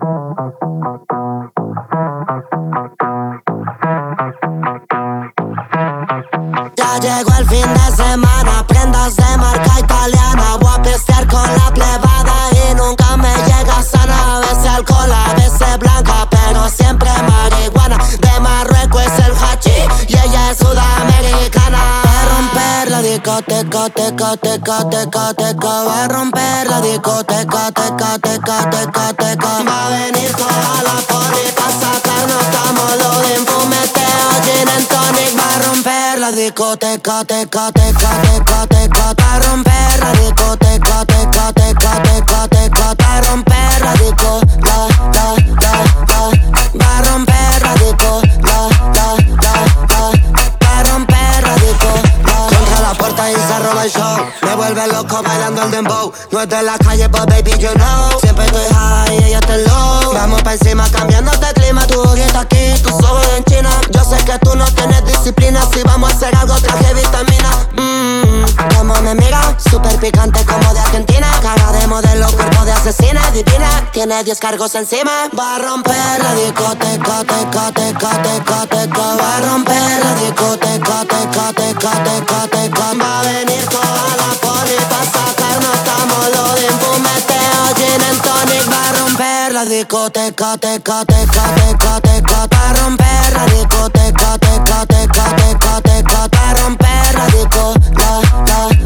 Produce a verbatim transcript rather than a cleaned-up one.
Ya llegó el fin de semana, prendas de marca italiana. Voy a pistear con la plebada y nunca me llega sana. A veces alcohol, a veces blanca, pero siempre marihuana. De Marruecos es el hachís y ella es sudamericana. Va a romper la discoteca, teca, teca, teca, teca. Va a romper la discoteca, teca, teca, teca, teca. Va a venir toda la poli pa' sacarnos estamos de fumeteo, gin and tonic. Va a romper la discoteca, teca, teca, teca, teca. Va a romper la discoteca, teca, teca, teca, teca. Va a romper la disco, la, la, la, la. Va a romper la disco, la, la, la, la. Va a romper la disco, la. Contra la puerta y se roba el show. Me vuelve loco bailando el dembow. No es de la calle, but baby you know. Siempre estoy high y ella está low. Vamos pa' encima cambiándote clima. Tu ojito aquí, tus ojos en China. Yo sé que tú no tienes disciplina. Si vamos a hacer algo traje vitamina. Mmm, como me mira, super picante como de Argentina. Cara de modelo, cuerpo de asesina, divina. Tiene diez cargos encima. Va a romper la discoteca, teca, teca, teca, teca. Va a romper la discoteca, teca, teca, teca, teca. Va a venir toda la poli pa' sacarnos estamos lo de fumeteo, gin and tonic. Va a romper la discoteca, teca, teca, teca, teca. Va a romper la discoteca, teca, teca, teca, teca. Va a romper la disco, la, la.